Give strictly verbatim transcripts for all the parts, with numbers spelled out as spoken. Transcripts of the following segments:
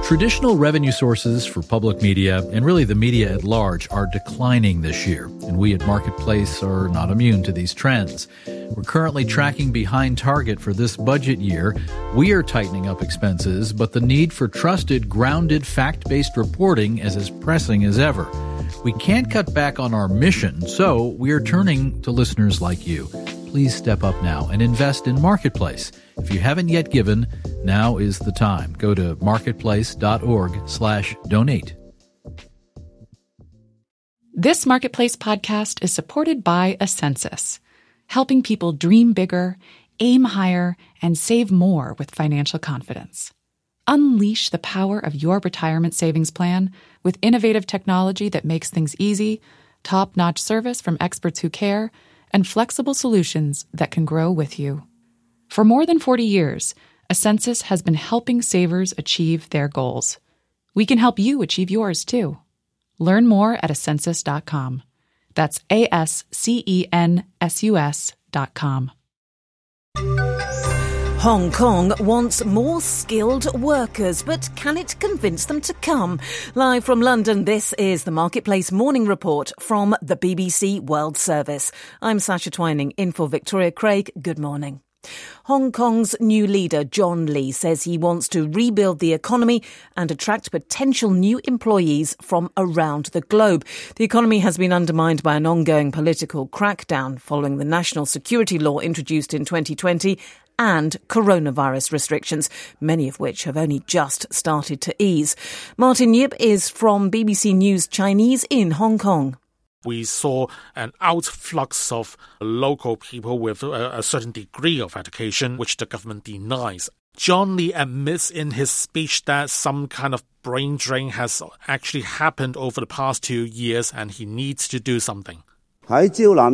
Traditional revenue sources for public media, and really the media at large, are declining this year, and we at Marketplace are not immune to these trends. We're currently tracking behind target for this budget year. We are tightening up expenses, but the need for trusted, grounded, fact-based reporting is as pressing as ever. We can't cut back on our mission, so we are turning to listeners like you. Please step up now and invest in Marketplace. If you haven't yet given, now is the time. Go to marketplace.org slash donate. This Marketplace podcast is supported by Ascensus, helping people dream bigger, aim higher, and save more with financial confidence. Unleash the power of your retirement savings plan with innovative technology that makes things easy, top-notch service from experts who care, and flexible solutions that can grow with you. For more than forty years, Ascensus has been helping savers achieve their goals. We can help you achieve yours, too. Learn more at ascensus dot com. That's A S C E N S U S dot com. Hong Kong wants more skilled workers, but can it convince them to come? Live from London, this is the Marketplace Morning Report from the B B C World Service. I'm Sasha Twining, in for Victoria Craig. Good morning. Hong Kong's new leader, John Lee, says he wants to rebuild the economy and attract potential new employees from around the globe. The economy has been undermined by an ongoing political crackdown following the national security law introduced in twenty twenty and coronavirus restrictions, many of which have only just started to ease. Martin Yip is from B B C News Chinese in Hong Kong. We saw an outflux of local people with a, a certain degree of education, which the government denies. John Lee admits in his speech that some kind of brain drain has actually happened over the past two years and he needs to do something. Over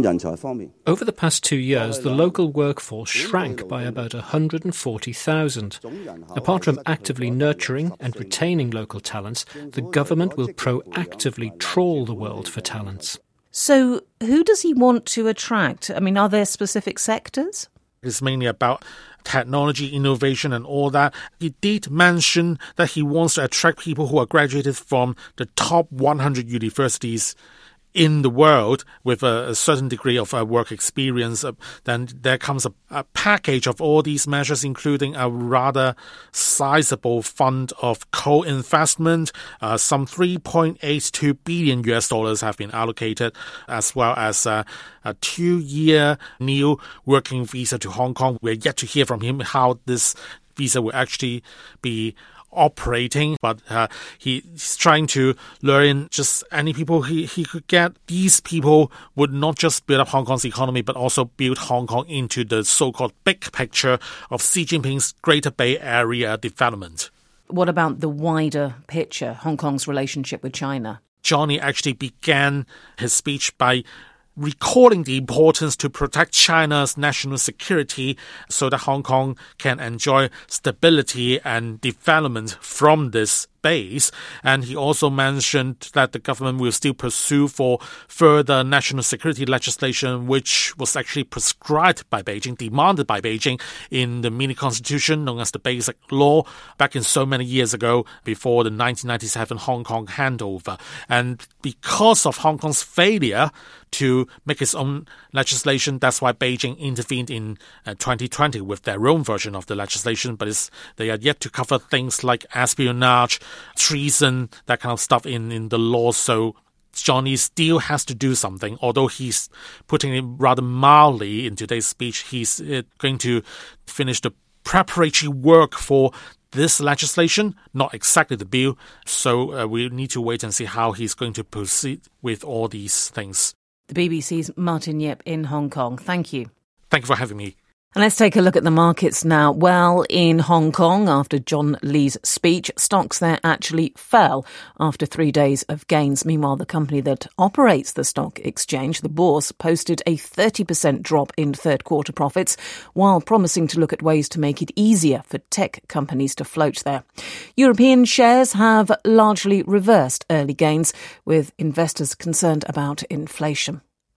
the past two years, the local workforce shrank by about one hundred forty thousand. Apart from actively nurturing and retaining local talents, the government will proactively trawl the world for talents. So who does he want to attract? I mean, are there specific sectors? It's mainly about technology, innovation and all that. He did mention that he wants to attract people who are graduated from the top one hundred universities in the world with a, a certain degree of uh, work experience. Uh, then there comes a, a package of all these measures, including a rather sizable fund of co-investment. Uh, some three point eight two billion U S dollars have been allocated, as well as uh, a two-year new working visa to Hong Kong. We're yet to hear from him how this visa will actually be operating, but uh, he, he's trying to learn just any people he, he could get. These people would not just build up Hong Kong's economy, but also build Hong Kong into the so-called big picture of Xi Jinping's Greater Bay Area development. What about the wider picture, Hong Kong's relationship with China? Johnny actually began his speech by recalling the importance to protect China's national security so that Hong Kong can enjoy stability and development from this base. And he also mentioned that the government will still pursue for further national security legislation, which was actually prescribed by Beijing, demanded by Beijing in the mini-constitution known as the Basic Law back in so many years ago before the nineteen ninety-seven Hong Kong handover. And because of Hong Kong's failure to make its own legislation, that's why Beijing intervened in uh, twenty twenty with their own version of the legislation, but it's, they are yet to cover things like espionage, treason, that kind of stuff in, in the law. So Johnny still has to do something, although he's putting it rather mildly in today's speech. He's uh, going to finish the preparatory work for this legislation, not exactly the bill. So uh, we need to wait and see how he's going to proceed with all these things. The B B C's Martin Yip in Hong Kong. Thank you. Thank you for having me. And let's take a look at the markets now. Well, in Hong Kong, after John Lee's speech, stocks there actually fell after three days of gains. Meanwhile, the company that operates the stock exchange, the Bourse, posted a thirty percent drop in third quarter profits, while promising to look at ways to make it easier for tech companies to float there. European shares have largely reversed early gains, with investors concerned about inflation.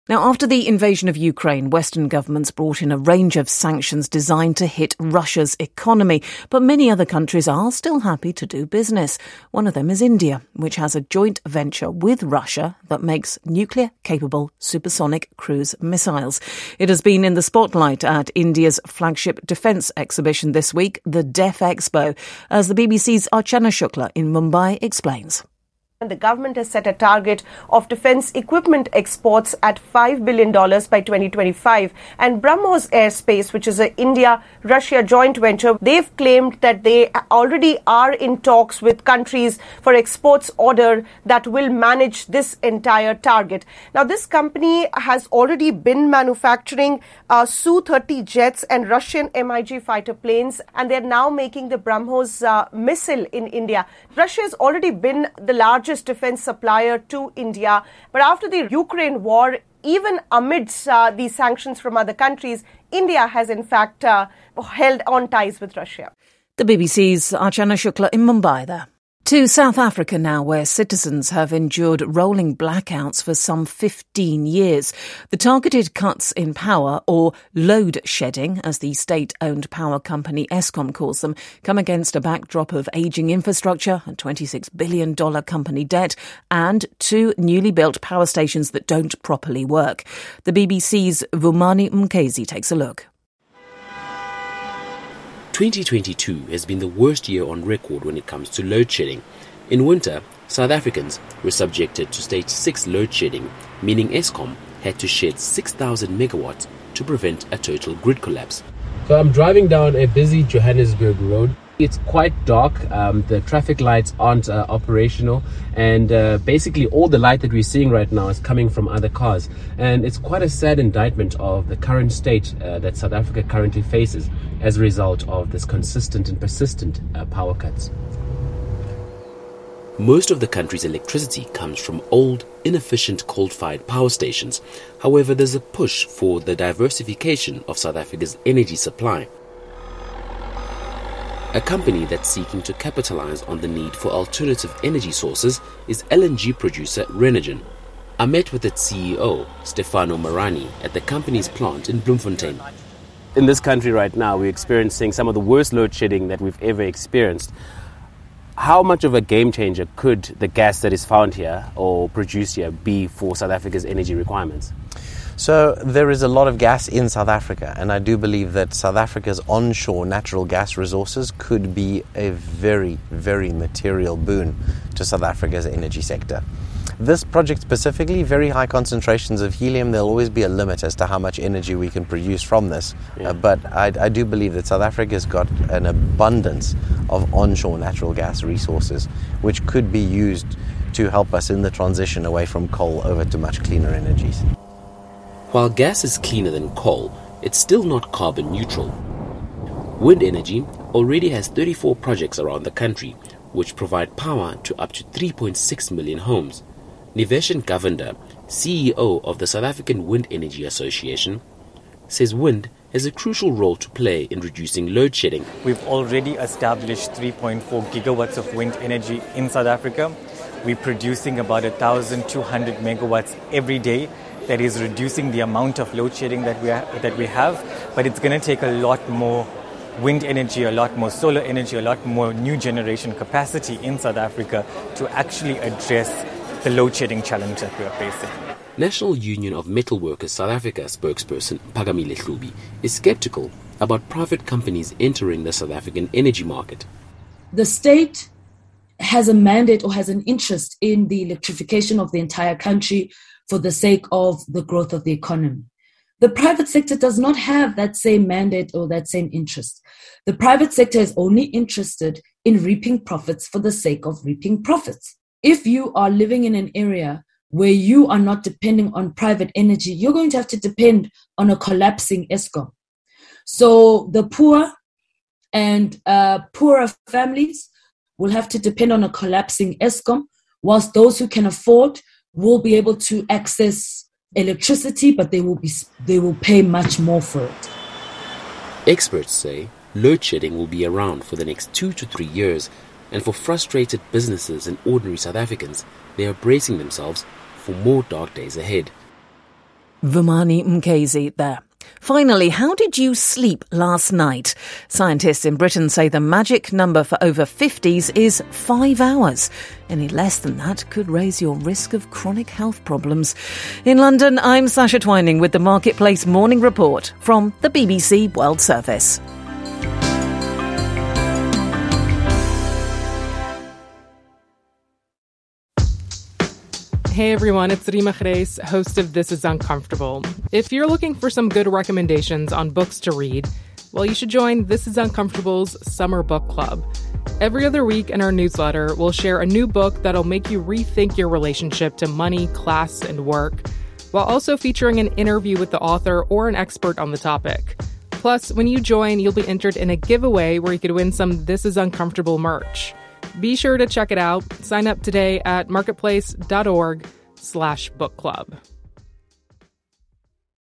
Now, after the invasion of Ukraine, Western governments brought in a range of sanctions designed to hit Russia's economy. But many other countries are still happy to do business. One of them is India, which has a joint venture with Russia that makes nuclear-capable supersonic cruise missiles. It has been in the spotlight at India's flagship defence exhibition this week, the DEF Expo, as the B B C's Archana Shukla in Mumbai explains. And the government has set a target of defence equipment exports at five billion dollars by twenty twenty-five. And BrahMos Aerospace, which is an India-Russia joint venture, they've claimed that they already are in talks with countries for exports order that will manage this entire target. Now, this company has already been manufacturing uh, S U thirty jets and Russian M I G fighter planes, and they're now making the BrahMos uh, missile in India. Russia has already been the largest defense supplier to India. But after the Ukraine war, even amidst uh, these sanctions from other countries, India has in fact uh, held on ties with Russia. The B B C's Archana Shukla in Mumbai there. To South Africa now, where citizens have endured rolling blackouts for some fifteen years. The targeted cuts in power, or load shedding, as the state-owned power company Eskom calls them, come against a backdrop of ageing infrastructure, a twenty-six billion dollars company debt, and two newly built power stations that don't properly work. The B B C's Vumani Mkezi takes a look. twenty twenty-two has been the worst year on record when it comes to load shedding. In winter, South Africans were subjected to stage six load shedding, meaning Eskom had to shed six thousand megawatts to prevent a total grid collapse. So I'm driving down a busy Johannesburg road. It's quite dark, um, the traffic lights aren't uh, operational, and uh, basically all the light that we're seeing right now is coming from other cars. And it's quite a sad indictment of the current state uh, that South Africa currently faces as a result of this consistent and persistent uh, power cuts. Most of the country's electricity comes from old, inefficient coal-fired power stations. However, there's a push for the diversification of South Africa's energy supply. A company that's seeking to capitalize on the need for alternative energy sources is L N G producer Renergen. I met with its C E O, Stefano Marani, at the company's plant in Bloemfontein. In this country right now, we're experiencing some of the worst load shedding that we've ever experienced. How much of a game changer could the gas that is found here or produced here be for South Africa's energy requirements? So there is a lot of gas in South Africa, and I do believe that South Africa's onshore natural gas resources could be a very, very material boon to South Africa's energy sector. This project specifically, very high concentrations of helium. There'll always be a limit as to how much energy we can produce from this. Yeah. Uh, but I, I do believe that South Africa's got an abundance of onshore natural gas resources, which could be used to help us in the transition away from coal over to much cleaner energies. While gas is cleaner than coal, it's still not carbon neutral. Wind energy already has thirty-four projects around the country, which provide power to up to three point six million homes. Niveshan Govender, C E O of the South African Wind Energy Association, says wind has a crucial role to play in reducing load shedding. We've already established three point four gigawatts of wind energy in South Africa. We're producing about one thousand two hundred megawatts every day. That is reducing the amount of load shedding that we ha- that we have, but it's going to take a lot more wind energy, a lot more solar energy, a lot more new generation capacity in South Africa to actually address the load shedding challenge that we are facing. National Union of Metal Workers South Africa spokesperson Phakamile Hlubi is skeptical about private companies entering the South African energy market. The state has a mandate or has an interest in the electrification of the entire country for the sake of the growth of the economy. The private sector does not have that same mandate or that same interest. The private sector is only interested in reaping profits for the sake of reaping profits. If you are living in an area where you are not depending on private energy, you're going to have to depend on a collapsing Eskom. So the poor and uh, poorer families will have to depend on a collapsing Eskom, whilst those who can afford will be able to access electricity, but they will be they will pay much more for it. Experts say load shedding will be around for the next two to three years, and for frustrated businesses and ordinary South Africans, they are bracing themselves for more dark days ahead. Vumani Mkezi there. Finally, how did you sleep last night? Scientists in Britain say the magic number for over fifties is five hours. Any less than that could raise your risk of chronic health problems. In London, I'm Sasha Twining with the Marketplace Morning Report from the B B C World Service. Hey everyone, it's Rima Khreis, host of This Is Uncomfortable. If you're looking for some good recommendations on books to read, well, you should join This Is Uncomfortable's Summer Book Club. Every other week in our newsletter, we'll share a new book that'll make you rethink your relationship to money, class, and work, while also featuring an interview with the author or an expert on the topic. Plus, when you join, you'll be entered in a giveaway where you could win some This Is Uncomfortable merch. Be sure to check it out. Sign up today at marketplace.org slash book club.